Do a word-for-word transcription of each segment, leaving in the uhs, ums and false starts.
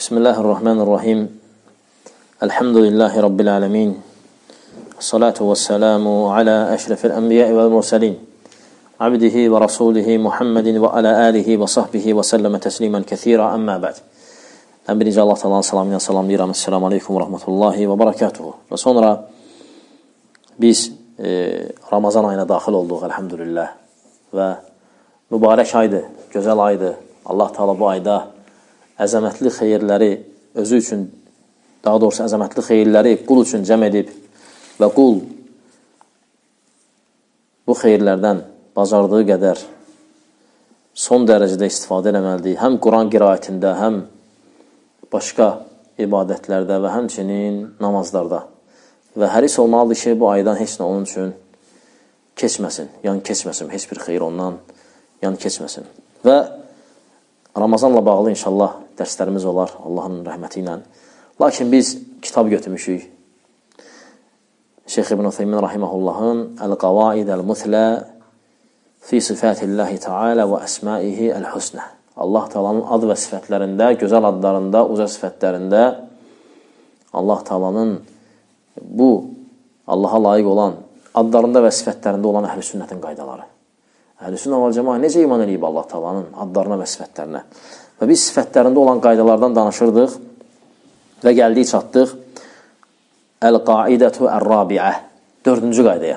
Bismillahirrahmanirrahim. Elhamdülillahi Rabbil alemin. Salatu ve selamu ala eşrefil enbiya'i vel mursalin. Abdihi ve rasulihi Muhammedin ve ala alihi ve sahbihi ve selleme teslimen kethira amma ba'd. En birinci Allah Teala'nın salamıyla salamlayıram. Esselamu aleyküm ve rahmetullahi ve berekatuhu. Ve sonra biz e, Ramazan ayına daxil olduq elhamdülillah. Və mübarək aydı, gözəl aydı. Allah Teala bu ayda əzəmətli xeyirləri özü üçün, daha doğrusu əzəmətli xeyirləri qul üçün cəm edib və qul bu xeyirlərdən bacardığı qədər son dərəcədə istifadə eləməlidir. Həm Quran qiraətində, həm başqa ibadətlərdə və həmçinin namazlarda. Və həris olmalıdır ki, bu aydan heç nə onun üçün keçməsin, yan keçməsin, heç bir xeyir ondan yan keçməsin. Və Ramazanla bağlı inşallah dərslərimiz olar Allahın rəhməti ilə. Lakin biz kitab götürmüşük. Şeyx İbn Uthaymin rahimehullahın El-Qavaid El-Muthlə fi sifatillahi Teala və əsmaihi el-husnə. Allah Teala'nın ad və sifətlərində, gözəl adlarında, uca sifətlərində Allah Teala'nın bu Allaha layiq olan adlarında və sifətlərində olan əhl-i sünnətin qaydaları. Əhl-i sünnə və cəmaə necə iman edib Allah Teala'nın adlarına və sifətlərinə? Və biz sifətlərində olan qaydalardan danışırdıq və gəldik çatdıq Əl-Qaidətu Ər-Rabiə, dördüncü qaydaya.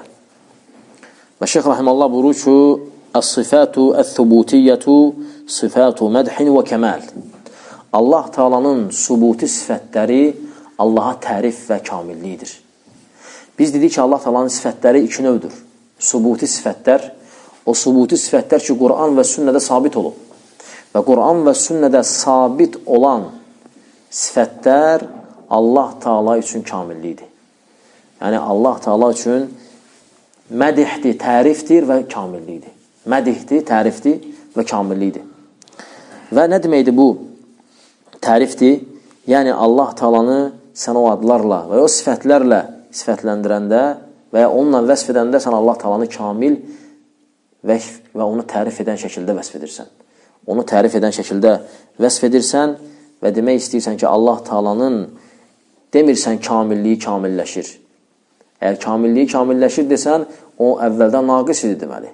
Və Şeyx Rahimallah buyurur ki, Əs-sifatu əth-thubutiyyətu sifatu mədhin və kəməl. Allah Teala'nın subuti sifətləri Allaha tərif və kamilliyidir. Biz dedik ki, Allah Teala'nın sifətləri iki növdür. Subuti sifətlər, o subuti sifətlər ki, Quran və sünnədə sabit olub. Və Quran və sünnədə sabit olan sifətlər Allah Teala üçün kamillidir. Yəni, Allah Teala üçün mədihdir, tərifdir və kamillidir. Mədihdir, tərifdir və kamillidir. Və nə deməkdir bu tərifdir? Yəni, Allah Teala'nı sən o adlarla və o sifətlərlə sifətləndirəndə və ya onunla vəsf edəndə sən Allah Teala'nı kamil və, və onu tərif edən şəkildə vəsf edirsən. Onu tərif edən şəkildə vəsf edirsən və demək istəyirsən ki, Allah Teala'nın demirsən kamilliyi kamilləşir. Əgər kamilliyi kamilləşir desən, o əvvəldən naqis idi deməli.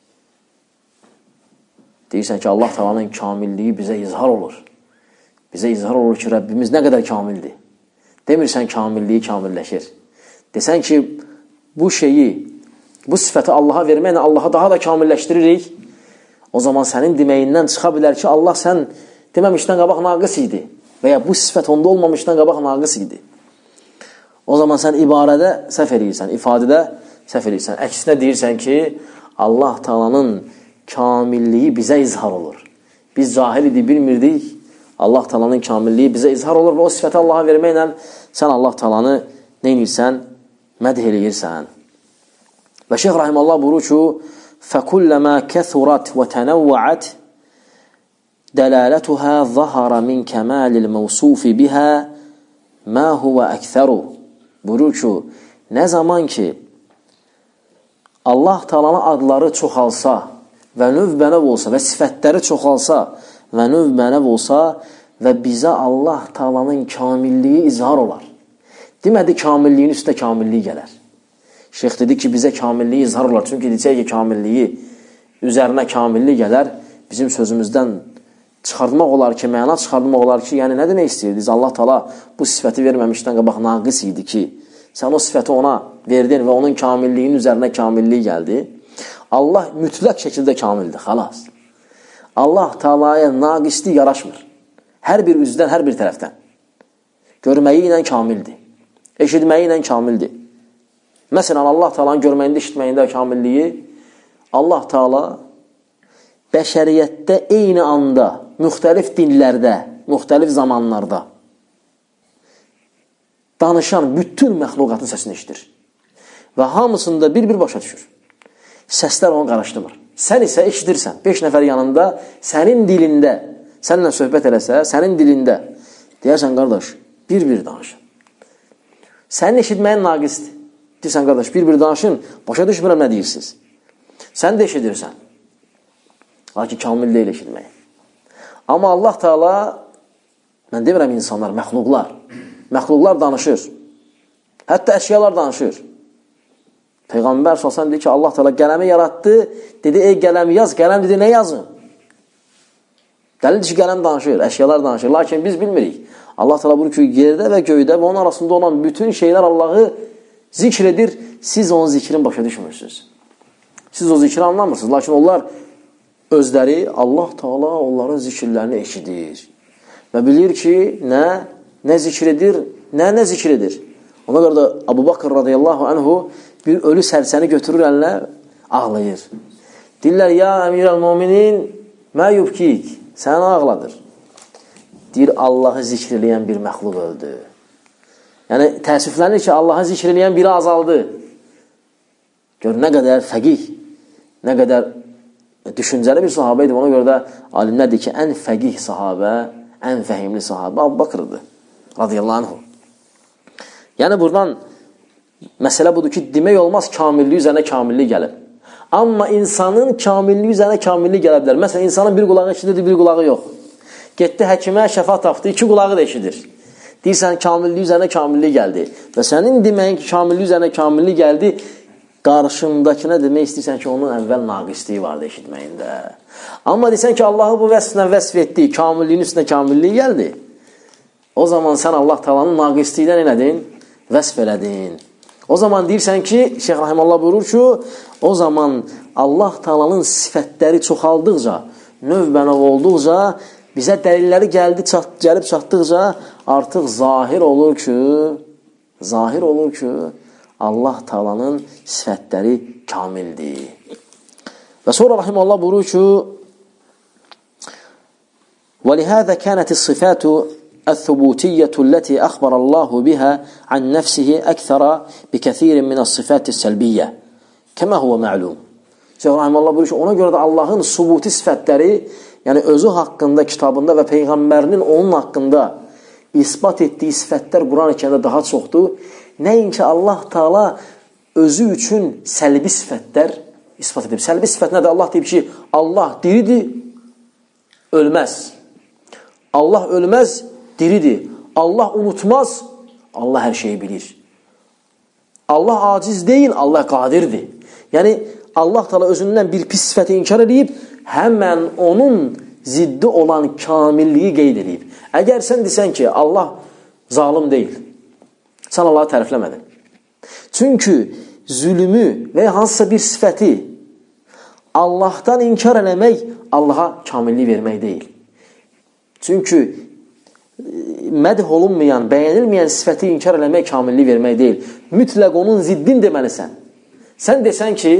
Deyirsən ki, Allah Teala'nın kamilliyi bizə izhar olur. Bizə izhar olur ki, Rəbbimiz nə qədər kamildir. Demirsən kamilliyi kamilləşir. Desən ki, bu şeyi, bu sifəti Allaha verməklə Allaha daha da kamilləşdiririk, o zaman sənin deməyindən çıxa bilər ki, Allah sən deməmişdən qabaq naqis idi və ya bu sifət onda olmamışdan qabaq naqis idi. O zaman sən ibarədə səhv eləyirsən, ifadədə səhv eləyirsən. Əksinə deyirsən ki, Allah Teala'nın kamilliyi bizə izhar olur. Biz cahil idi, bilmirdik. Allah Teala'nın kamilliyi bizə izhar olur və o sifəti Allaha verməklə sən Allah Teala'nı nə edirsən? Mədh eləyirsən. Və Şeyx Rahimallah buyurur ki, فَكُلَّمَا كَثُرَتْ وَتَنَوَّعَتْ دَلَالَتُهَا ظَهَرَ مِنْ كَمَالِ الْمَوْصُوفِ بِهَا مَا هُوَ أَكْثَرُ. Buyurur ki, nə zaman ki Allah Teala'nın adları çoxalsa və növ-bənəv olsa və sifətləri çoxalsa və növ-bənəv olsa və bizə Allah Teala'nın kamilliyi izhar olar. Demədi, kamilliyin üstə kamilliyi gələr. Şeyx dedi ki, bizə kamilliyi izhar olar. Çünki deyəcək ki, kamilliyi üzərinə kamilliyi gələr. Bizim sözümüzdən çıxartmaq olar ki, məna çıxartmaq olar ki, yəni nə demək istəyirdiniz? Allah Teala bu sifəti verməmişdən qabaq naqis idi ki, sən o sifəti ona verdin və onun kamilliyinin üzərinə kamilliyi gəldi. Allah mütləq şəkildə kamildir, xalas. Allah Teala'ya naqislik yaraşmır. Hər bir üzdən, hər bir tərəfdən. Görməyi ilə kamildir. Eşitməyi ilə kamildir. Məsələn, Allah Teala'nın görməyində, işitməyində kamilliyi, Allah Teala bəşəriyyətdə eyni anda, müxtəlif dinlərdə, müxtəlif zamanlarda danışan bütün məxluqatın səsini eşitir. Və hamısında bir-bir başa düşür. Səslər onu qarışdırmır. Sən isə eşidirsən, beş nəfər yanında, sənin dilində, səninlə söhbət eləsə, sənin dilində, deyərsən, qardaş, bir-bir danışın. Sənin eşitməyin naqisdir. Deyirsən, qardaş, bir-bir danışın, başa düşmürəm nə deyirsiniz. Sən də eşidirsən. Lakin kamil deyil eşitmək. Amma Allah Teala Mən demirəm insanlar, məxluqlar. Məxluqlar danışır. Hətta əşyalar danışır. Peyğəmbər sallallahu əleyhi və səlləm deyir ki, Allah Teala qələmi yaratdı. Dedi, ey qələmi yaz. Qələm dedi, nə yazın? Dəlildir ki, qələm danışır, əşyalar danışır. Lakin biz bilmirik. Allah Teala buyurur ki, yerdə və göydə və onun arasında olan bütün şeylər Allahı zikr edir. Siz onun zikrin başa düşmürsünüz. Siz o zikri anlamırsınız. Lakin onlar özləri, Allah Teala onların zikirlərini eşidir. Və bilir ki, nə, nə zikr edir, nə, nə zikr edir. Ona görə də Abu Bakr radiyallahu anhu bir ölü sərsəni götürür əlinə, ağlayır. Deyirlər, ya əmirəl-müminin, mə yubkik, səni ağladır. Deyir, Allahı zikr eləyən bir məxluq öldü. Yəni, təəssüflənir ki, Allahı zikr eləyən biri azaldı. Gör, nə qədər fəqih, nə qədər düşüncəli bir sahabə idi. Ona görə də alimlər deyir ki, ən fəqih sahabə, ən fəhimli sahabə Abu Bakr'dır, radiyallahu anhu. Yəni, buradan məsələ budur ki, demək olmaz kamillik üzərine kamillik gəlib. Amma insanın kamillik üzərine kamillik gələ bilər. Məsələn, insanın bir qulağı eşidir, bir qulağı yox. Getdi həkimə, şəfa tapdı, iki qulağı da eşidir. Deyirsən, kamillik üzərine kamillik gəldi. Və sənin deməyin ki, kamillik üzərine kamillik gəldi, qarşındakına demək istəyirsən ki, onun əvvəl naqisliyi vardı eşitməyində. Amma deyirsən ki, Allahı bu vəsflə vəsf etdi, kamilliyin üstünə kamillik gəldi. O zaman sən Allah Taala'nın naqisliyindən elədin, vəsf elədin. O zaman deyirsən ki, Şeyx Rahimallah buyurur ki, o zaman Allah Taala'nın sifətləri çoxaldıqca, növbənov olduqca, bizə dəlilləri gəldi, çat, gəlib çatdıqca artıq zahir olur ki, zahir olur ki, Allah Taala'nın sifətləri kamildir. Və sonra Rahimallah buyurur ki, وَلِهَذَا كَانَتِ الصِّفَاتُ الثبوتية التي أخبر الله بها عن نفسه أكثر بكثير من الصفات السلبية كما هو معلوم. Şeyh Rahimullah buyurur ki, ona görə də Allahın subuti sifətləri, yəni özü haqqında kitabında və Peyğəmbərinin onun haqqında ispat etdiyi sifətlər Quran-ı Kərimdə daha çoxdur. Nəinki Allah Taala özü üçün səlbi sifətlər ispat edib. Səlbi sifət nədir? Allah deyib ki, Allah diridir, ölməz. Allah ölməz, diridir. Allah unutmaz, Allah hər şeyi bilir. Allah aciz deyil, Allah qadirdir. Yəni, Allah Teala özündən bir pis sifəti inkar edib, həmən onun ziddi olan kamilliyi qeyd edib. Əgər sən desən ki, Allah zalim deyil, sən Allahı tərifləmədin. Çünki zülmü və hansısa bir sifəti Allahdan inkar eləmək, Allaha kamillik vermək deyil. Çünki mədh olunmayan, bəyənilməyən sifəti inkar eləmək, kamillik vermək deyil. Mütləq onun ziddin deməlisən. Sən desən ki,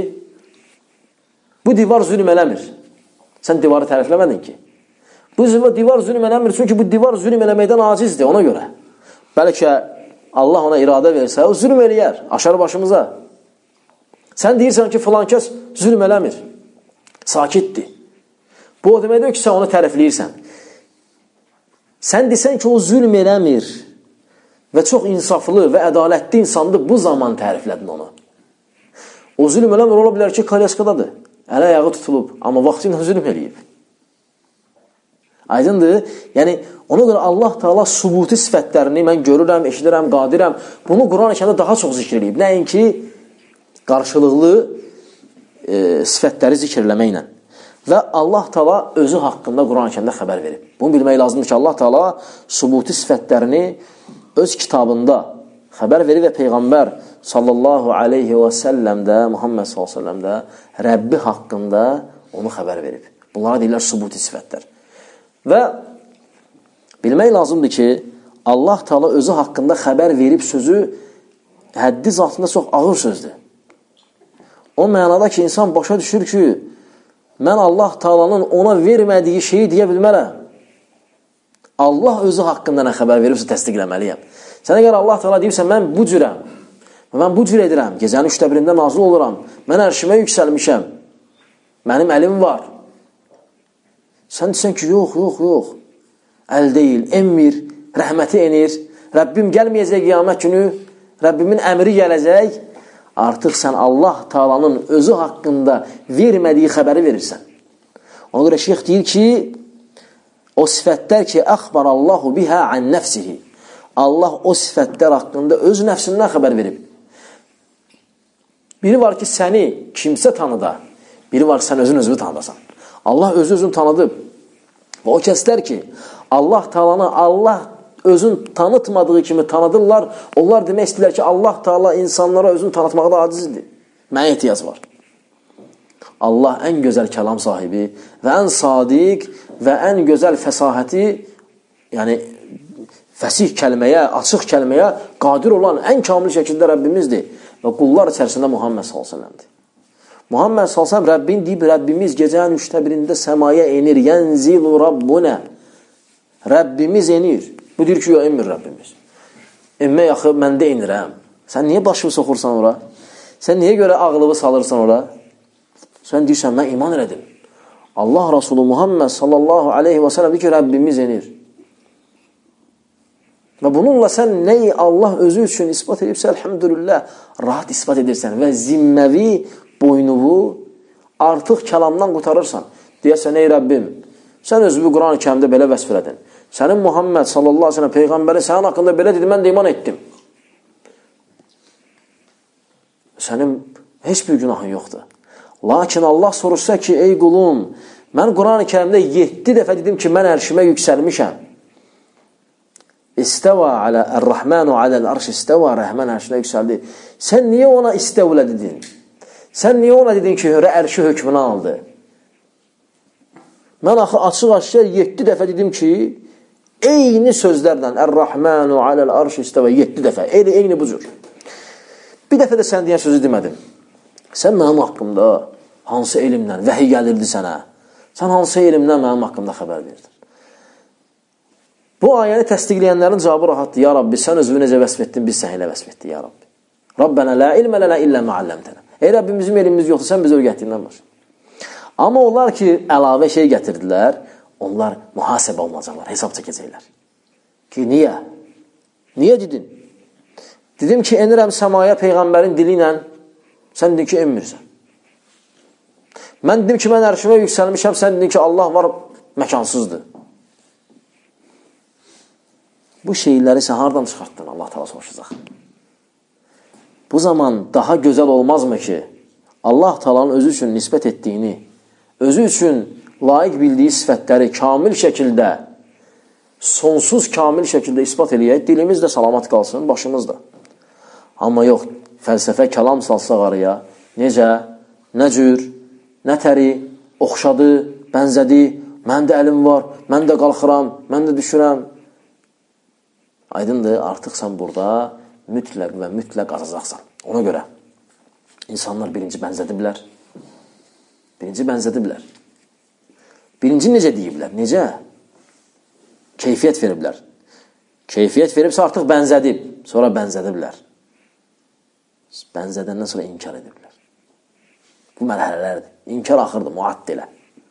bu divar zülm eləmir. Sən divarı tərifləmədin ki. Bu divar zülm eləmir, çünki bu divar zülm eləməkdən acizdir, ona görə. Bəlkə Allah ona iradə versə, o zülm eləyər, aşarı başımıza. Sən deyirsən ki, filan kəs zülm eləmir, sakitdir. Bu o deməkdir ki, sən onu tərifləyirsən. Sən desən ki, o zülm eləmir və çox insaflı və ədalətli insandır, bu zaman təriflədin onu. O zülm eləmir, ola bilər ki, kalyaskadadır, ələ ayağı tutulub, amma vaxtı ilə zülm eləyib. Aydındır? Yəni, ona görə Allah Teala subuti sifətlərini mən görürəm, eşidirəm, qadirəm, bunu Quran-ı Kərimdə daha çox zikr eləyib. Nəinki qarşılıqlı e, sifətləri zikr eləməklə. Və Allah Teala özü haqqında Quran-ı Kərimdə xəbər verib. Bunu bilmək lazımdır ki, Allah Teala subuti sifətlərini öz kitabında xəbər verib və Peyğəmbər sallallahu aleyhi və səlləm də, Muhammed sallallahu aleyhi və səlləm də Rəbbi haqqında onu xəbər verib. Bunlara deyirlər subuti sifətlər. Və bilmək lazımdır ki, Allah Teala özü haqqında xəbər verib sözü həddi zatında çox ağır sözdür. O mənada ki, insan başa düşür ki, mən Allah Teala'nın ona vermədiyi şeyi deyə bilmərəm. Allah özü haqqında nə xəbər veribsə təsdiqləməliyəm. Sən əgər Allah Teala deyibsə, mən bu cürəm, mən bu cür edirəm, gecənin üçdə birində nazil oluram, mən ərşimə yüksəlmişəm, mənim əlim var. Sən desən ki, yox, yox, yox, əl deyil, emmir, rəhməti enir, Rəbbim gəlməyəcək qiyamət günü, Rəbbimin əmri gələcək, artıq sən Allah Teala'nın özü haqqında vermədiyi xəbəri verirsən. Ona görə şeyx deyir ki, O sifətlər ki, əxbarallahu bihə ən nəfsihi. Allah o sifətlər haqqında öz nəfsindən xəbər verib. Biri var ki, səni kimsə tanıda, biri var ki, sən özün özünü tanıdasan. Allah özü özünü tanıdıb. Və o kəslər ki, Allah Taalanı Allah özün tanıtmadığı kimi tanıdırlar, onlar demək istəyirlər ki, Allah Taala insanlara özünü tanıtmaqda acizdir. Mənə ehtiyac var. Allah ən gözəl kəlam sahibi və ən sadiq və ən gözəl fəsahəti, yəni fəsih kəlməyə, açıq kəlməyə qadir olan ən kamil şəkildə Rəbbimizdir. Və qullar içərisində Muhammed sallallahu əleyhi və səlləmdir. Muhammed sallallahu əleyhi və səlləm Rəbbin deyib, Rəbbimiz gecənin üçdə birində səmaya enir. Yənzilu Rabbuna. Rəbbimiz enir. Bu deyir ki, yox, enmir Rəbbimiz. Enmək axı, mən də enirəm. Sən niyə başını soxursan ora? Sən niyə görə ağlığı salırsan ora? Sən deyirsən, mən iman elədim. Allah Rasulü Muhammed sallallahu aleyhi və səlləm deyir ki, Rəbbimiz enir. Və bununla sən nəyi Allah özü üçün ispat edibsə, əlhamdülillah, rahat ispat edirsən və zimməvi boynuvu artıq kəlamdan qutarırsan. Deyəsən, ey Rəbbim, sən özü Quran-ı Kərimdə belə vəsf elədin. Sənin Muhammed sallallahu aleyhi və səlləm Peyğəmbəri sənin haqqında belə dedi, mən də iman etdim. Sənin heç bir günahın yoxdur. Lakin Allah soruşsa ki, ey qulum, mən Quran-ı Kərimdə yeddi dəfə dedim ki, mən ərşimə yüksəlmişəm. İstəva alə, ər-Rəhmənu aləl arş istəva, Rəhmən ərşinə yüksəldi. Sən niyə ona istəvlə dedin? Sən niyə ona dedin ki, ərşi hökmünü aldı? Mən axı açıq-açıq yeddi dəfə dedim ki, eyni sözlərlə, ər-Rəhmənu aləl arş istəva, yeddi dəfə, eyni, eyni bu cür. Bir dəfə də sən deyən sözü demədim. Sən mənim haqqımda hansı elmlə, vəhiy gəlirdi sənə? Sən hansı elmlə mənim haqqımda xəbər verdin? Bu ayəni təsdiqləyənlərin cavabı rahatdır. Ya Rabbi, sən özünü necə vəsf etdin, biz sən elə vəsf etdik, ya Rabbi. Rabbənə la ilmə lənə illə məalləmtənə. Ey Rabbim, bizim elmimiz yoxdur, sən bizə öyrətdiyindən var. Amma onlar ki, əlavə şey gətirdilər, onlar mühasibə olunacaqlar, hesab çəkəcəklər. Ki, niyə? Niyə dedin? Dedim ki, enirəm səmaya Peyğəmbərin dili ilə, sən dedin ki, enmirsən. Mən dedim ki, mən ərşimə yüksəlmişəm, sən dedin ki, Allah var, məkansızdır. Bu şeyləri sən hardan çıxartdın? Allah Taala soruşacaq. Bu zaman daha gözəl olmazmı ki, Allah Taalanın özü üçün nisbət etdiyini, özü üçün layiq bildiyi sifətləri kamil şəkildə, sonsuz kamil şəkildə ispat eləyək, dilimiz də salamat qalsın, başımız da. Amma yox, fəlsəfə kəlam salsaq araya, necə, nə cür, nə təri, oxşadı, bənzədi, məndə əlim var, mən də qalxıram, mən də düşürəm. Aydındır, artıq sən burada mütləq və mütləq azacaqsan. Ona görə insanlar birinci bənzədiblər. Birinci bənzədiblər. Birinci necə deyiblər? Necə? Keyfiyyət veriblər. Keyfiyyət veribsə artıq bənzədib. Sonra bənzədiblər. Bənzədəndən sonra inkar ediblər. Bu mərhələlərdir. İnkar axırdır, muaddilə.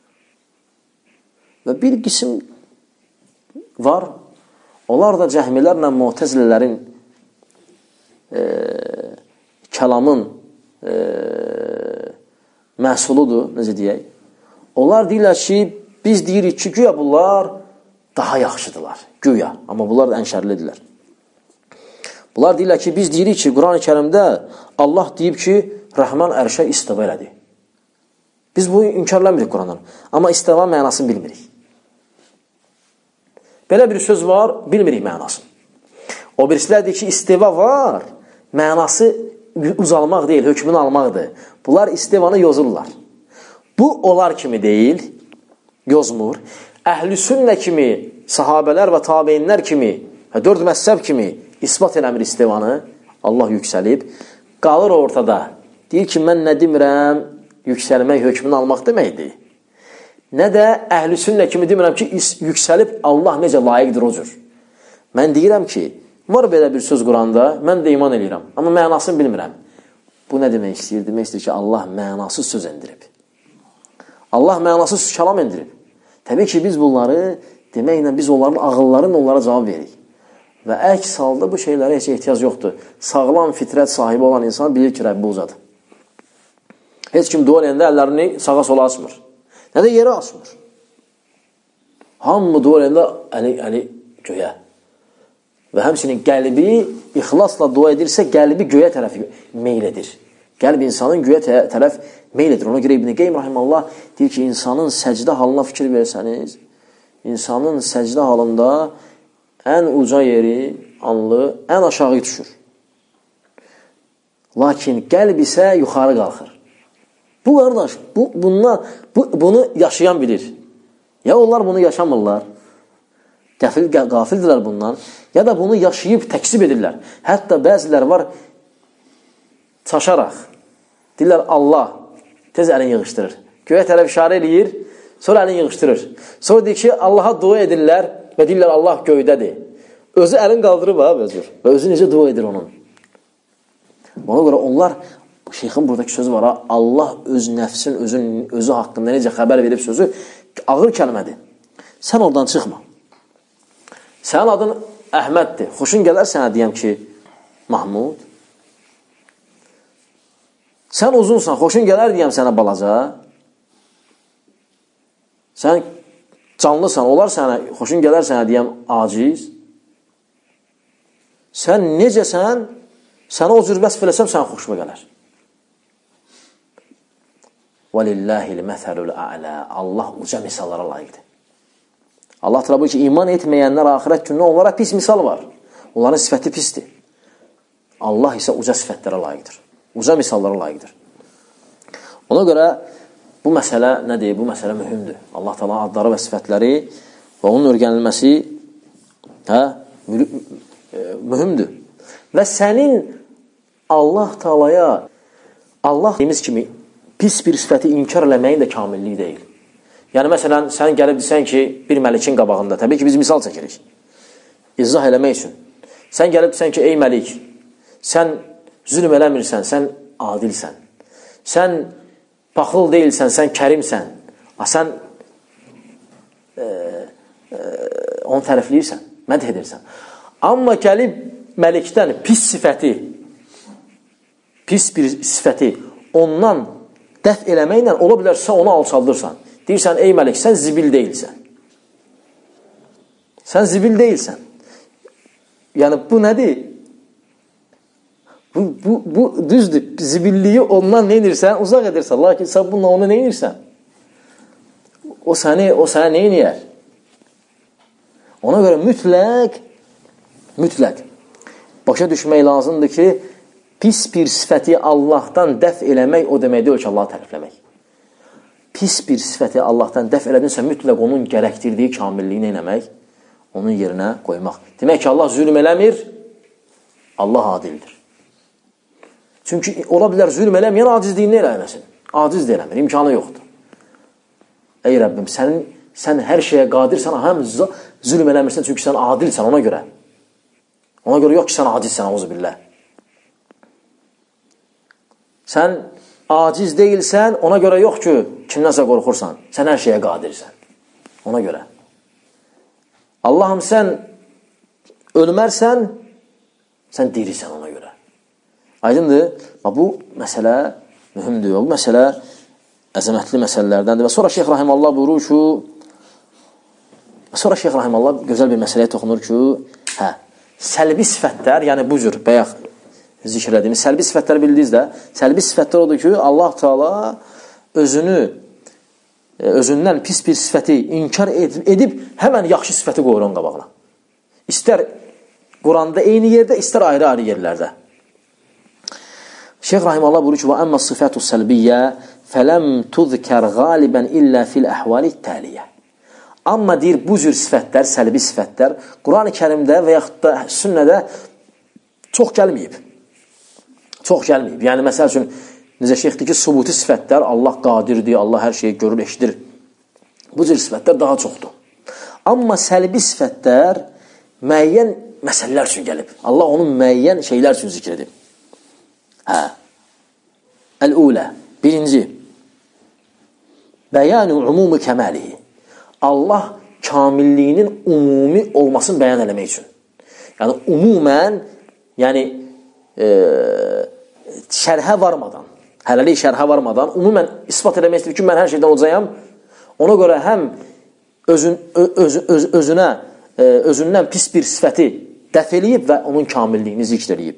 Və bir qism var. Onlar da cəhmilərlə mu'təzilələrin e, kəlamın e, məhsuludur, necə deyək. Onlar deyirlər ki, biz deyirik ki, güya bunlar daha yaxşıdırlar, güya. Amma bunlar da ən şərlidirlər. Bunlar deyirlər ki, biz deyirik ki, Quran-ı Kərimdə Allah deyib ki, Rəhman ərşə istiva elədi. Biz bu inkarlamirik Qurandan. Amma istiva mənasını bilmirik. Belə bir söz var, bilmirik mənasını. O birisilər deyir ki, istiva var, mənası uzalmaq deyil, hökmünü almaqdır. Bunlar istivanı yozurlar. Bu, onlar kimi deyil, yozmur. Əhl-i sünnə kimi, sahabələr və tabeinlər kimi, dörd məzhəb kimi isbat eləmir istivanı, Allah yüksəlib, qalır ortada. Deyir ki, mən nə demirəm, yüksəlmək, hökmünü almaq deməkdir. Nə də əhl-i sünnə kimi demirəm ki, yüksəlib Allah necə layiqdir o cür. Mən deyirəm ki, var belə bir söz Quranda, mən də iman edirəm, amma mənasını bilmirəm. Bu nə demək istəyir? Demək istəyir ki, Allah mənasız söz endirib. Allah mənasız kəlam endirib. Təbii ki, biz bunları deməklə, biz onların ağıllarını onlara cavab veririk. Və əks halda bu şeylərə heç ehtiyac yoxdur. Sağlam fitrət sahibi olan insan bilir ki, Rəbbi uzadır. Heç kim dua eləyəndə əllərini sağa sola açmır. Nə də yeri açmır. Hamı dua edəndə əli, əli göyə. Və həmçinin qəlbi ixlasla dua edirsə, qəlbi göyə tərəf meyl edir. Qəlb insanın göyə tərəf meyl edir. Ona görə İbn Qeym rahimehullah deyir ki, insanın səcdə halına fikir versəniz, insanın səcdə halında ən uca yeri, anlı, ən aşağı düşür. Lakin qəlb isə yuxarı qalxır. Bu qardaş, bu, bunlar, bu, bunu yaşayan bilir. Ya onlar bunu yaşamırlar, qəfil, qafildirlər bundan, ya da bunu yaşayıb təksib edirlər. Hətta bəzilər var, çaşaraq, deyirlər Allah, tez əlini yığışdırır. Göyə tərəf işarə eləyir, sonra əlini yığışdırır. Sonra deyir ki, Allaha dua edirlər və deyirlər Allah göydədir. Özü əlin qaldırıb ha, özür. Və özü necə dua edir onun. Ona görə onlar, şeyxin buradakı sözü var ha, Allah öz nəfsin, özün, özü haqqında necə xəbər verib sözü ağır kəlmədir. Sən oradan çıxma. Sənin adın Əhməddir. Xoşun gələr sənə deyəm ki, Mahmud. Sən uzunsan, xoşun gələr deyəm sənə balaca. Sən canlısan, olar sənə, xoşun gələr sənə deyəm aciz. Sən necəsən, sənə o cür vəsf eləsəm, sənə xoşuma gələr. وَلِلَّهِ الْمَثَلُ الْأَعْلَى Allah uca misallara layiqdir. Allah təala buyurur ki, iman etməyənlər axirət günündə onlara pis misal var. Onların sifəti pisdir. Allah isə uca sifətlərə layiqdir. Uca misallara layiqdir. Ona görə bu məsələ nədir? Bu məsələ mühümdür. Allah təala adları və sifətləri və onun öyrənilməsi hə, mühümdür. Və sənin Allah Taalaya Allah deyimiz kimi pis bir sifəti inkar eləməyin də kamilliyi deyil. Yəni, məsələn, sən gəlib desən ki, bir məlikin qabağında, təbii ki, biz misal çəkirik. İzah eləmək üçün. Sən gəlib desən ki, ey məlik, sən zülm eləmirsən, sən adilsən. Sən paxıl deyilsən, sən kərimsən. Sən e, e, onu tərifləyirsən, mədh edirsən. Amma gəlib məlikdən pis sifəti, pis bir sifəti ondan dəf eləməklə ola bilərsə onu alçaldırsan. Deyirsən, ey məlik, sən zibil deyilsən. Sən zibil deyilsən. Yəni, bu nədir? Bu, bu, bu düzdür. Zibilliyi ondan nə edirsən? Uzaq edirsən. Lakin sən bununla onu nə edirsən? O səni, o səni nə edir? Ona görə mütləq, mütləq başa düşmək lazımdır ki, pis bir sifəti Allahdan dəf eləmək o demək deyil ki, Allahı tərifləmək. Pis bir sifəti Allahdan dəf elədinsə, mütləq onun gərəkdirdiyi kamilliyini eləmək, onun yerinə qoymaq. Demək ki, Allah zülm eləmir, Allah adildir. Çünki ola bilər zülm eləməyən acizliyini elə eləsin. Aciz də eləmir, imkanı yoxdur. Ey Rəbbim, sən, sən hər şeyə qadirsən, həm zülm eləmirsən, çünki sən adilsən ona görə. Ona görə yox ki, sən acizsən, auzu billah. Sən aciz deyilsən, ona görə yox ki, kimdənsə qorxursan. Sən hər şeyə qadirsən. Ona görə. Allahım, sən ölmərsən, sən dirisən ona görə. Aydındır? Bu məsələ mühümdür. Bu məsələ əzəmətli məsələlərdəndir. Və sonra Şeyx Rahimallah buyurur ki, sonra Şeyx Rahimallah gözəl bir məsələyə toxunur ki, hə, səlbi sifətlər, yəni bu cür, bəyək zikr ediyimiz, səlbi sifətlər bildiniz də, səlbi sifətlər odur ki, Allah Teala özünü, özündən pis bir sifəti inkar edib, həmən yaxşı sifəti qoyur onun qabağına. İstər Quranda eyni yerdə, istər ayrı-ayrı yerlərdə. Şeyx Rahimallah buyurur ki, وَأَمَّا الصِّفَاتُ السَّلْبِيَّةِ فَلَمْ تُذْكَرْ غَالِبًا إِلَّا فِي الْأَحْوَالِ التَّالِيَةِ Amma deyir, bu cür sifətlər, səlbi sifətlər Quran-ı Kərimdə və yaxud da sünnədə çox gəlməyib. Çox gəlməyib. Yəni, məsəl üçün, necə şeyxdir ki, subuti sifətlər, Allah qadirdir, Allah hər şeyi görür, eşidir. Bu cür sifətlər daha çoxdur. Amma səlbi sifətlər müəyyən məsələlər üçün gəlib. Allah onun müəyyən şeylər üçün zikr edib. Hə. Əl-ulə. Birinci. Bəyanu umumi kəməlihi. Allah kamilliyinin umumi olmasını bəyan eləmək üçün. Yəni, umumən, yəni, e, şərhə varmadan, hələlik şərhə varmadan, umumən ispat eləmək istəyir ki, mən hər şeydən olacağım. Ona görə həm özün, öz, öz, özünə, özündən pis bir sifəti dəf eləyib və onun kamilliyini zikr eləyib.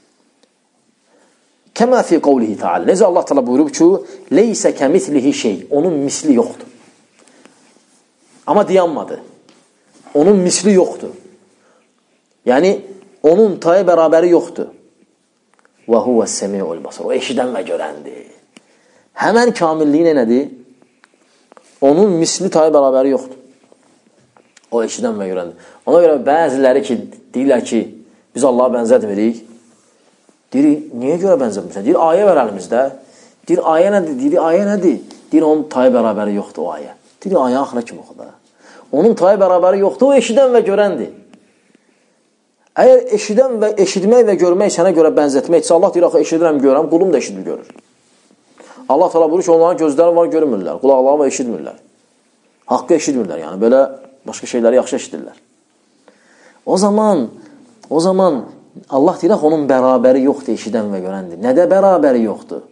Kəmə fi qavlihi ta'ala. Necə Allah Teala buyurub ki, leysə kəmislihi şey. Onun misli yoxdur. Amma dayanmadı. Onun misli yoxdur. Yəni, onun tayı bərabəri yoxdur. Və huvə səmi'ul basir. O eşidən və görəndir. Həmən kamilliyi nədir? Onun misli tayı bərabəri yoxdur. O eşidən və görəndir. Ona görə bəziləri ki, deyirlər ki, biz Allaha bənzətmirik. Deyir, niyə görə bənzətmirsən? Deyir, ayə var əlimizdə. Deyir, ayə nədir? Deyir, ayə nədir? Deyir, onun tayı bərabəri yoxdur o ayə. Deyir, ayə axıra kim oxuda? Onun tayı bərabəri yoxdur, o eşidən və görəndir. Əgər eşidən və eşitmək və görmək sənə görə bənzətməksə, Allah deyir, axı eşidirəm, görürəm, qulum da eşidir, görür. Allah təala buyurur ki, onların gözləri var, görmürlər, qulaqları var, eşitmirlər. Haqqı eşitmirlər, yəni belə başqa şeyləri yaxşı eşidirlər. O zaman, o zaman Allah deyir, onun bərabəri yoxdur, eşidən və görəndir. Nədə bərabəri yoxdur?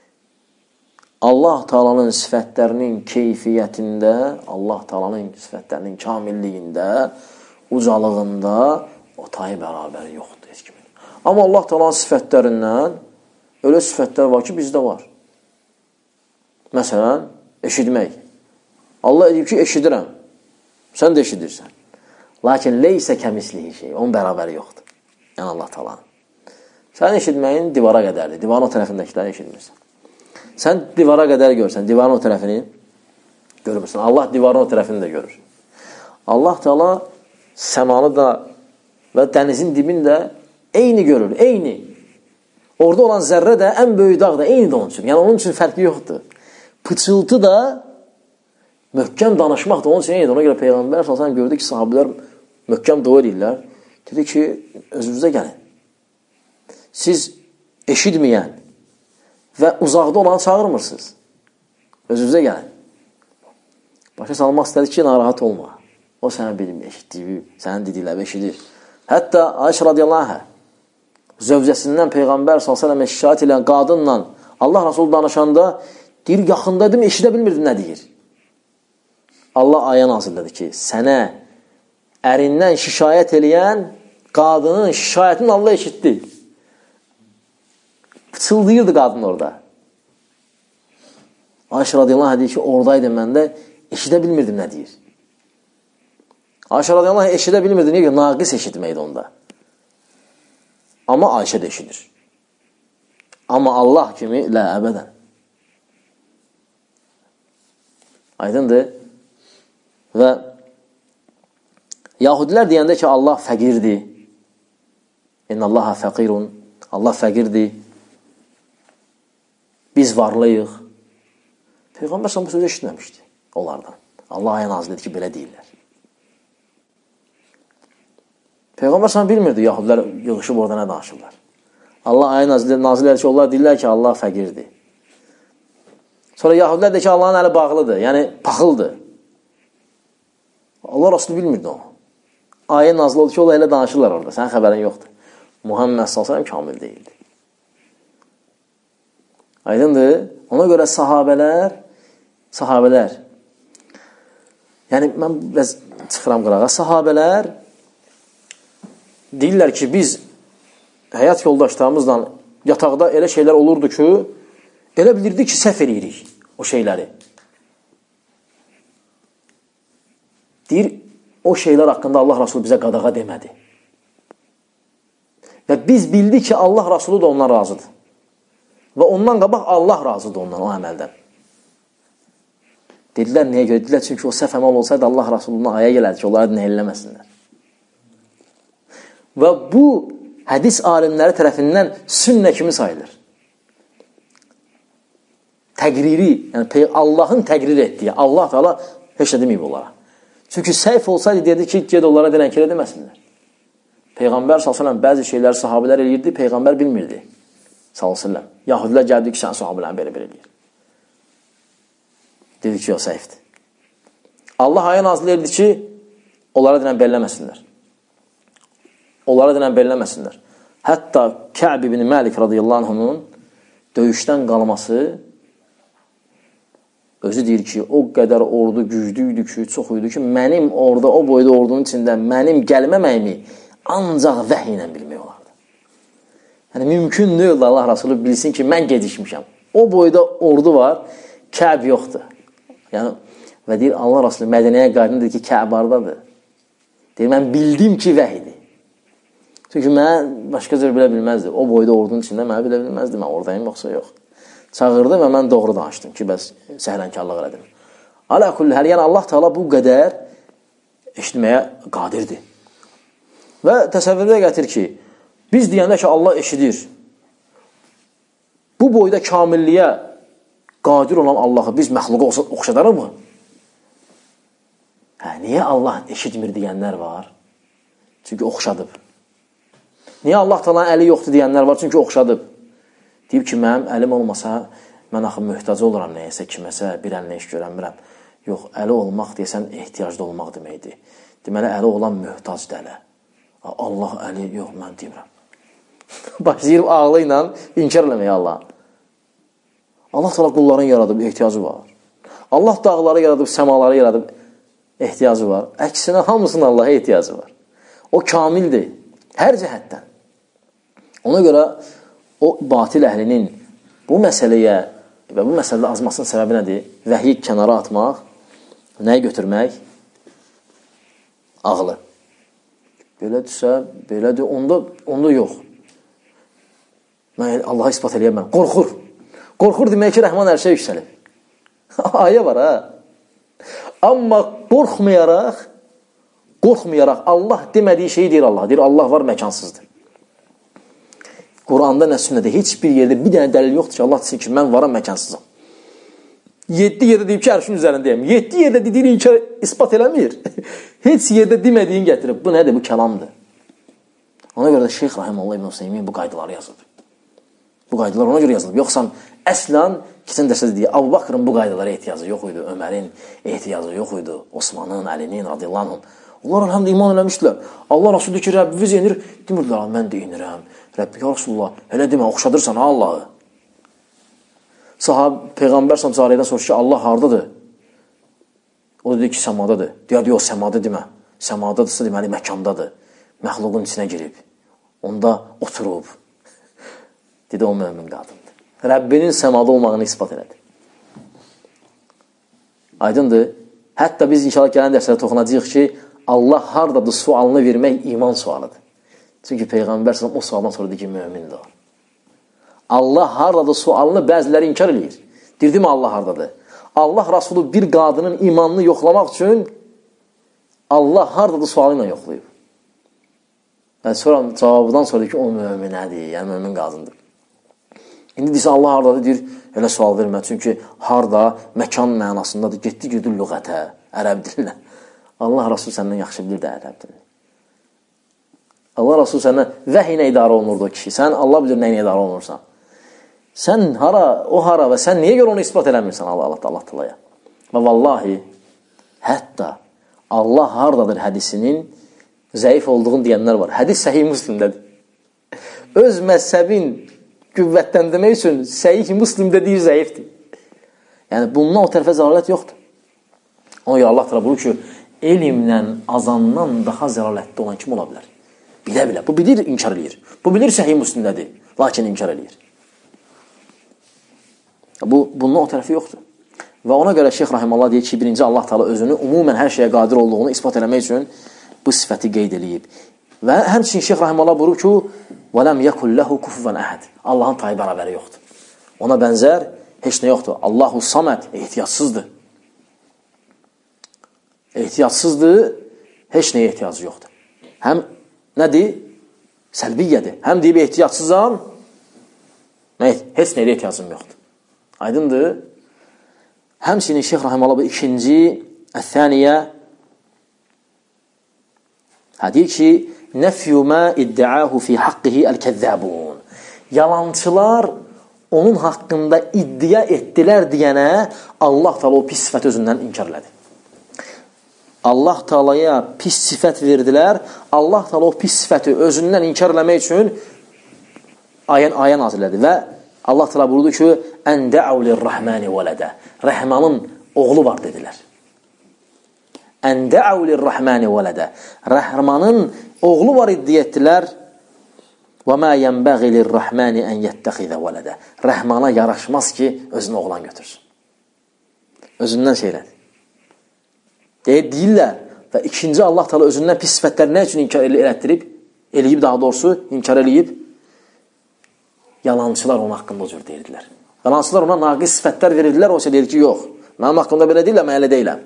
Allah Taala'nın sifətlərinin keyfiyyətində, Allah Taala'nın sifətlərinin kamilliyində, ucalığında o tayı bərabəri yoxdur heç kimin. Amma Allah Taala'nın sifətlərindən öyle sifətlər var ki, bizdə var. Məsələn, eşitmək. Allah deyib ki, eşidirəm. Sən də eşidirsən. Lakin leysə kəmislihi şey, onun bərabəri yoxdur. Yəni Allah Taala'nın. Sən eşitməyin divara qədərdir. Divarın o tərəfindəkiləri eşitmirsən. Sən divara qədər görsən, divarın o tərəfini görmürsən. Allah divarın o tərəfini də görür. Allah Teala səmanı da və dənizin dibini də eyni görür, eyni. Orada olan zərrə də, ən böyük dağ da eyni də onun üçün. Yəni onun üçün fərqi yoxdur. Pıçıltı da, möhkəm danışmaq da onun üçün eynidir. Ona görə Peyğəmbər sallallahu əleyhi və səlləm gördü ki, sahabələr möhkəm dua edirlər. Dedi ki, özünüzə gəlin. Siz eşitməyən və uzaqda olanı çağırmırsınız. Özünüzə gəlin. Başa salmaq istədi ki, narahat olma. O sənə bilmir, eşitdiyi, sənin dedikləri eşidir. Hətta Ayşə radiyallahu anhə zövcəsindən Peyğəmbər sallallahu əleyhi və səlləm şikayət edən qadınla Allah Rasulü danışanda deyir, yaxındaydım, eşidə bilmirdim nə deyir. Allah ayə nazirlədi ki, sənə ərindən şikayət eləyən qadının şikayətini Allah eşitdi. Pıçıldayırdı qadın orada. Ayşə radiyallahu anh deyir ki, oradaydım mən də eşidə bilmirdim nə deyir. Ayşə radiyallahu anh eşidə bilmirdi, niyə ki, naqis eşitməkdir onda. Amma Ayşə də eşidir. Amma Allah kimi, lə, əbədən. Aydındır. Və Yahudilər deyəndə ki, Allah fəqirdir. İnnallaha fəqirun. Allah fəqirdir. Biz varlıyıq. Peyğəmbər sən bu sözü eşitməmişdi onlardan. Allah ayə nazil edir ki, belə deyirlər. Peyğəmbər sən bilmirdi, Yahudilər yığışıb orada nə danışırlar. Allah ayə nazil edir ki, onlar deyirlər ki, Allah fəqirdir. Sonra Yahudilər deyir ki, Allahın əli bağlıdır, yəni paxıldır. Allah Rasulü bilmirdi onu. Ayə nazil oldu ki, onlar elə danışırlar orada, sənin xəbərin yoxdur. Muhammed sallallahu əleyhi və səlləm kamil deyildi. Aydındır. Ona görə sahabələr, sahabələr, yəni mən biraz çıxıram qırağa, sahabələr deyirlər ki, biz həyat yoldaşlarımızla yataqda elə şeylər olurdu ki, elə bilirdik ki, səhv eləyirik o şeyləri. Deyir, o şeylər haqqında Allah Rasulü bizə qadağa demədi. Və biz bildik ki, Allah Rasulü da ondan razıdır. Və ondan qabaq Allah razıdır ondan, o əməldən. Dedilər, niyə görə? Dedilər, çünki o səhv əməl olsaydı Allah Rasuluna aya gələrdi ki, onları nə eləməsinlər. Və bu, hədis alimləri tərəfindən sünnə kimi sayılır. Təqriri, yəni Allahın təqrir etdiyi, Allah Teala heç nə deməyib onlara. Çünki səhv olsaydı, dedi ki, ged onlara denən ki, deməsinlər. Peyğəmbər sallallahu əleyhi və səlləm bəzi şeyləri sahabələr eləyirdi, Peyğəmbər bilmirdi. Sallallahu əleyhi və səlləm. Yahudilər gəldi ki, sən sahabələr belə belə eləyir. Dedi ki, o səhvdir. Allah ayə nazil edirdi ki, onlara denən belləməsinlər. Onlara denən belləməsinlər. Hətta Kə'b ibn Məlik radiyallahu anhunun döyüşdən qalması Özü deyir ki, o qədər ordu güclüydü ki, çox idi ki, mənim orada, o boyda ordunun içində mənim gəlməməyimi ancaq vəhy ilə bilmək olardı. Yəni, mümkün deyil Allah Rasulü bilsin ki, mən gedişmişəm. O boyda ordu var, Kəb yoxdur. Yəni, və deyir, Allah Rasulü Mədinəyə qayıdın, deyir ki, Kəb hardadır. Deyir, mən bildim ki, vəhiydir. Çünki mən başqa cür bilə bilməzdi. O boyda ordunun içində mənə bilə bilməzdi. Mən oradayım, yoxsa yox. Çağırdı və mən doğru danışdım ki, bəs səhlənkarlıq elədim. Alə kulli həl, yəni Allah Teala bu qədər eşitməyə qadirdir. Və təsəvvürdə gətir ki, biz deyəndə ki, Allah eşidir. Bu boyda kamilliyə qadir olan Allahı biz məxluqa oxşadarıq mı? Hə, niyə Allah eşitmir deyənlər var? Çünki oxşadıb. Niyə Allah Teala'nın əli yoxdur deyənlər var? Çünki oxşadıb. Deyib ki, mənim əlim olmasa, mən axı möhtac oluram nəyəsə, kiməsə, bir əlinə iş görəmirəm. Yox, əli olmaq deyəsən, ehtiyacda olmaq deməkdir. Deməli, əli olan möhtacdır ələ. Allah əli, yox, mən deyirəm. Başlayırım ağlı ilə inkar eləməyə Allah. Allah Teala qulların yaradıb, ehtiyacı var. Allah dağları yaradıb, səmaları yaradıb, ehtiyacı var. Əksinə, hamısının Allah'a ehtiyacı var. O kamildir, hər cəhətdən. Ona görə o batil əhlinin bu məsələyə və bu məsələdə azmasının səbəbi nədir? Vəhyi kənara atmaq, nəyi götürmək? Ağlı. Belədirsə, belədir, onda, onda yox. Mən Allah'a ispat eləyəm mən. Qorxur. Qorxur demək ki, Rəhman hər şey yüksəlir. Ayə var, ha? Amma qorxmayaraq, qorxmayaraq Allah demədiyi şeyi deyir Allah. Deyir, Allah var, məkansızdır. Quranda nə sünnədə heç bir yerdə bir dənə dəlil yoxdur ki, Allah desin ki, mən varam, məkansızam. Yeddi yerdə deyib ki, ərşin üzərindəyəm. Yeddi yerdə dediyin inkar ispat eləmir. Heç yerdə demədiyin gətirib. Bu nədir? Bu kəlamdır. Ona görə də Şeyx Rahimullah İbn Hüseymin bu qaydaları yazılıb. Bu qaydalar ona görə yazılıb. Yoxsa əslən, keçən dərsdə deyir, Abu Bakrın bu qaydalara ehtiyacı yox idi, Ömərin ehtiyacı yox idi, Osmanın, Əlinin, radiyallahu anh. Onlar həm də iman eləmişdilər. Allah Rasulü ki, Rəbbimiz inir, demirdilər, mən də inirəm. Rəbbi, ya Rasulullah, elə demə, oxşadırsan ha Allahı. Sahab, Peyğəmbər Saraydan soruşur ki, Allah hardadır? O dedi ki, səmadadır. Deyər, yox, səmada demə. Səmadadırsa deməli, məkandadır. Məxluqun içinə girib. Onda oturub. Dedi, o mömin qadındır. Rəbbinin səmada olmağını ispat elədi. Aydındır. Hətta biz inşallah gələn dərslərə toxunacağıq ki, Allah hardadır sualını vermək iman sualıdır. Çünki Peyğəmbər o sualdan sonra deyir ki, mömindir o. Allah hardadır sualını bəziləri inkar edir. Dirdi mi Allah hardadır? Allah Rasulü bir qadının imanını yoxlamaq üçün Allah hardadır sualı ilə yoxlayıb. Yəni, sonra cavabından sonra deyir ki, o möminədir, yəni mömin qadındır. İndi deyirsə Allah hardadır, deyir, elə sual vermə. Çünki harda məkan mənasındadır, getdi gedir lüğətə, ərəb dilinə. Allah Rasul səndən yaxşı bilir də ərəb dilini. Allah Rasul səndən vəhy ilə idarə olunurdu o kişi. Sən Allah bilir nə ilə idarə olunursan. Sən hara, o hara və sən niyə görə onu ispat eləmirsən Allah Allah Teala'ya? Və vallahi, hətta Allah hardadır hədisinin zəif olduğunu deyənlər var. Hədis Səhih Müslimdədir. Öz məzhəbin qüvvətləndirmək üçün Səhih Müslimdə deyir zəifdir. Yəni, bundan o tərəfə zəlalət yoxdur. Ona görə Allah Teala buyurur ki, elmlə azandan daha zəlalətli olan kim ola bilər? Bilə-bilə. Bu bilir, inkar edir. Bu bilir Səhih Müslimdədir, lakin inkar edir. Bu, bundan o tərəfi yoxdur. Və ona görə Şeyx Rahimallah deyir ki, birinci Allah Teala özünü umumən hər şeyə qadir olduğunu ispat eləmək üçün bu sifəti qeyd eləyib. Və həmçinin Şeyx Rahimallah buyurur ki, وَلَمْ يَكُلْ لَهُ كُفُوًا أَحَدٍ Allahın tayı bərabəri yoxdur. Ona bənzər heç nə yoxdur. Allahu Saməd ehtiyatsızdır. Ehtiyatsızdır, heç nəyə ehtiyacı yoxdur. Həm nədir? Səlbiyyədir. Həm deyib ehtiyatsızam, heç nəyə ehtiyacım yoxdur. Aydındır. Həmçinin Şeyx Rahimallah bu ikinci, əthəniyə deyir ki, nəfyu mə iddiahu fi haqqihi əl-kəzzəbun. Yalançılar onun haqqında iddia etdilər deyənə Allah Teala o pis sifət özündən inkar elədi. Allah Teala'ya pis sifət verdilər. Allah Teala o pis sifəti özündən inkar eləmək üçün ayə, ayə nazil elədi və Allah təala buyurdu ki, "Ən da'u lir-Rahmani vələdə." Rəhmanın oğlu var dedilər. "Ən da'u lir-Rahmani vələdə." Rəhmanın oğlu var iddia etdilər. "Və ma yenbəği lir-Rahmani an yettəxiza vələdə." Rəhmana yaraşmaz ki, özünə oğlan götürsün. Özündən şeylədi. Deyib, deyirlər və ikinci Allah təala özündən pis sifətləri nə üçün inkar elətdirib? Eləyib daha doğrusu, inkar eləyib. Yalançılar onun haqqında o cür deyirdilər. Yalançılar ona naqis sifətlər verirdilər, o isə deyir ki, yox. Mənim haqqında belə deyirlər, mən elə deyiləm.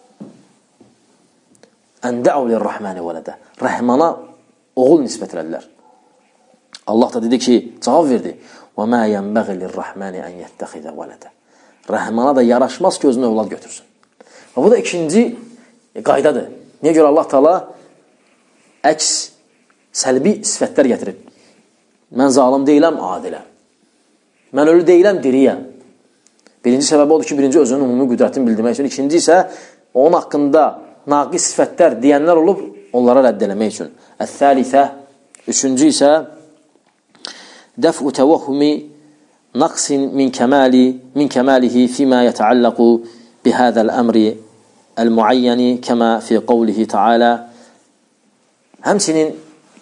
"Ən da'u lir-Rahmani vələdə." Rəhmana oğul nisbət elədilər. Allah da dedi ki, cavab verdi. "Və ma yenbəği lir-Rahmani an yettəxiza vələdə." Rəhmana da yaraşmaz ki, özünə övlad götürsün. Və bu da ikinci qaydadır. Niyə görə Allah Taala əks səlbi sifətlər gətirib? Mən zalim deyiləm, adiləm. Mən ölü deyiləm, diriyəm. Birinci səbəbi odur ki, birinci özünün ümumi qüdrətini bildirmək üçün. İkinci isə onun haqqında naqis sifətlər deyənlər olub, onlara rədd eləmək üçün. Əs-səlisə, üçüncü isə dəf'u təvəhhumi naqsin min kəmali min kəmalihi fima yetəallaqu bihədəl əmri el-muayyəni kəma fi qavlihi ta'ala. Həmçinin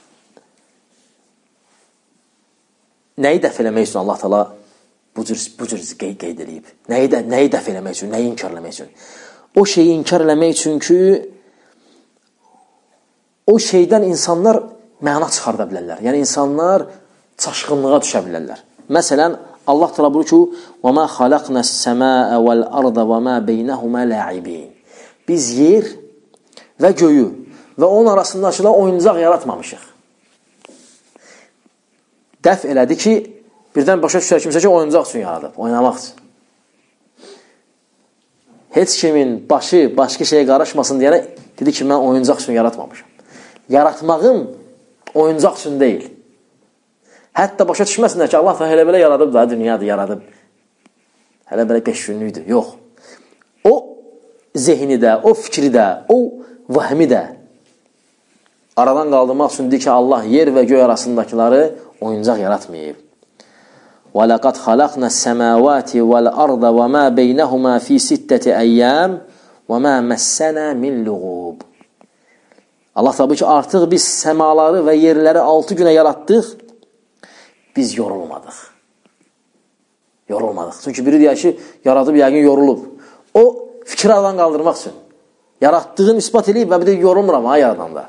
nəyi dəf eləmək üçün Allah Taala bu cür bu cür qeyd edib? Nəyi də nəyi dəf eləmək üçün, nəyi inkar eləmək üçün? O şeyi inkar eləmək üçün ki, o şeydən insanlar məna çıxarda bilərlər. Yəni insanlar çaşqınlığa düşə bilərlər. Məsələn, Allah Taala buyurur ki: "Və ma xalaqnas-səmaa vel-arda və ma beynəhuma la'ibin." Biz yer və göyü və onun arasındakılar oyuncaq yaratmamışıq. Dəf elədi ki, birdən başa düşər kimsə ki, oyuncaq üçün yaradıb, oynamaq üçün. Heç kimin başı başqa şeyə qarışmasın deyənə dedi ki, mən oyuncaq üçün yaratmamışam. Yaratmağım oyuncaq üçün deyil. Hətta başa düşməsinlər ki, Allah da hələ belə yaradıb da, dünyadır, yaradıb. Hələ belə beş günlükdür. Yox. O zehni də, o fikri də, o vəhmi də aradan qaldırmaq üçün deyir ki, Allah yer və göy arasındakiları oyuncaq yaratmayıb. وَلَقَدْ خَلَقْنَا السَّمَاوَاتِ وَالْأَرْضَ وَمَا بَيْنَهُمَا فِي سِتَّةِ أَيَّامٍ وَمَا مَسَّنَا مِنْ لُغُوبٍ. Allah tabi ki, artıq biz səmaları və yerləri altı günə yaratdıq, biz yorulmadıq. Yorulmadıq. Çünki biri deyək ki, yaradıb, yəqin yorulub. O, fikri aradan qaldırmaq üçün. Yaratdığını ispat edib və bir də yorulmuram, ha, yaradanda.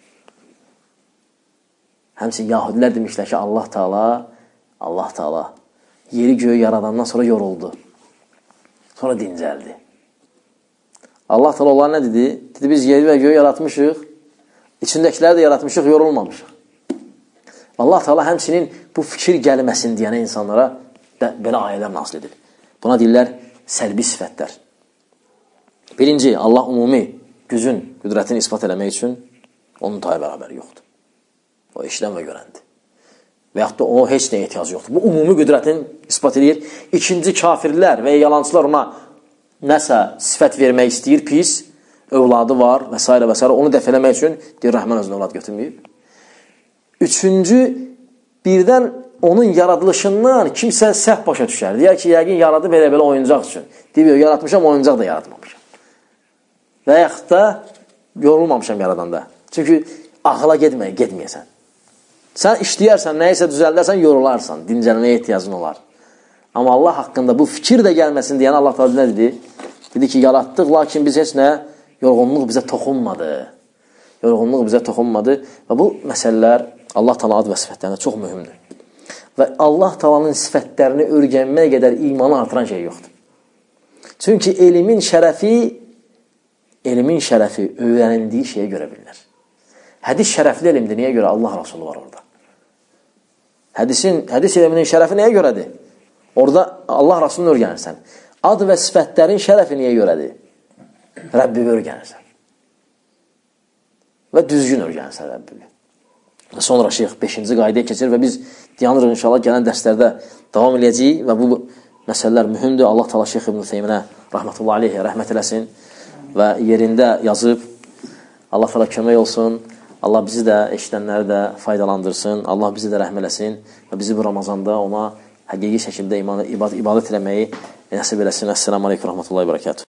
Həmçin, yahudilər demişlər ki, Allah Taala, Allah Taala yeri göğü yaradandan sonra yoruldu. Sonra dincəldi. Allah Taala onlar nə dedi? Dedi, biz yeri və göğü yaratmışıq, içindəkiləri də yaratmışıq, yorulmamışıq. Allah Taala həmçinin bu fikir gəlməsin deyənə insanlara belə ayələr nazil edir. Buna deyirlər səlbi sifətlər. Birinci, Allah ümumi gücün, qüdrətini ispat eləmək üçün onun tayı bərabəri yoxdur. O eşidən və görəndir. Və yaxud da o heç nəyə ehtiyacı yoxdur. Bu ümumi qüdrətin ispat edir. İkinci, kafirlər və yalancılar ona nəsə sifət vermək istəyir, pis, övladı var və s. və s. Onu dəf eləmək üçün deyir, Rəhman özünə övlad götürməyib. Üçüncü, birdən onun yaradılışından kimsə səhv başa düşər. Deyər ki, yəqin yaradıb elə-belə oyuncaq üçün. Deyir, yaratmışam, oyuncaq da yaratmamışam. Və yaxud da yorulmamışam yaradanda. Çünki ağla getməyə, getməyəsən. Sən işləyərsən, nəyisə düzəldərsən, yorularsan, dincəlməyə ehtiyacın olar. Amma Allah haqqında bu fikir də gəlməsin deyən Allah Taala nə dedi? Dedi ki, yaratdıq, lakin biz heç nə, yorğunluq bizə toxunmadı. Yorğunluq bizə toxunmadı və bu məsələlər Allah Taala ad və sifətlərində çox mühümdür. Və Allah Taala'nın sifətlərini öyrənməyə qədər imanı artıran şey yoxdur. Çünki elmin şərəfi, elmin şərəfi öyrənildiyi şeyə görə bilinir. Hədis şərəfli elmdir. Niyə görə? Allah Rasulü var orada. Hədisin, hədis elminin şərəfi nəyə görədir? Orada Allah Rasulunu öyrənirsən. Ad və sifətlərin şərəfi niyə görədir? Rəbbi öyrənirsən. Və düzgün öyrənirsən Rəbbi. Və sonra şeyx beşinci qaydaya keçir və biz deyanırıq inşallah gələn dərslərdə davam edəcəyik və bu məsələlər mühümdür. Allah Taala Şeyx İbn Üseyminə rəhmətullahi aleyhi rəhmət eləsin və yerində yazıb Allah Taala kömək olsun. Allah bizi də, eşidənləri də faydalandırsın. Allah bizi də rəhm eləsin və bizi bu Ramazanda ona həqiqi şəkildə ibadət eləməyi nəsib eləsin. Əssəlamu aleykum və rəhmətullahi və bərəkatuhu.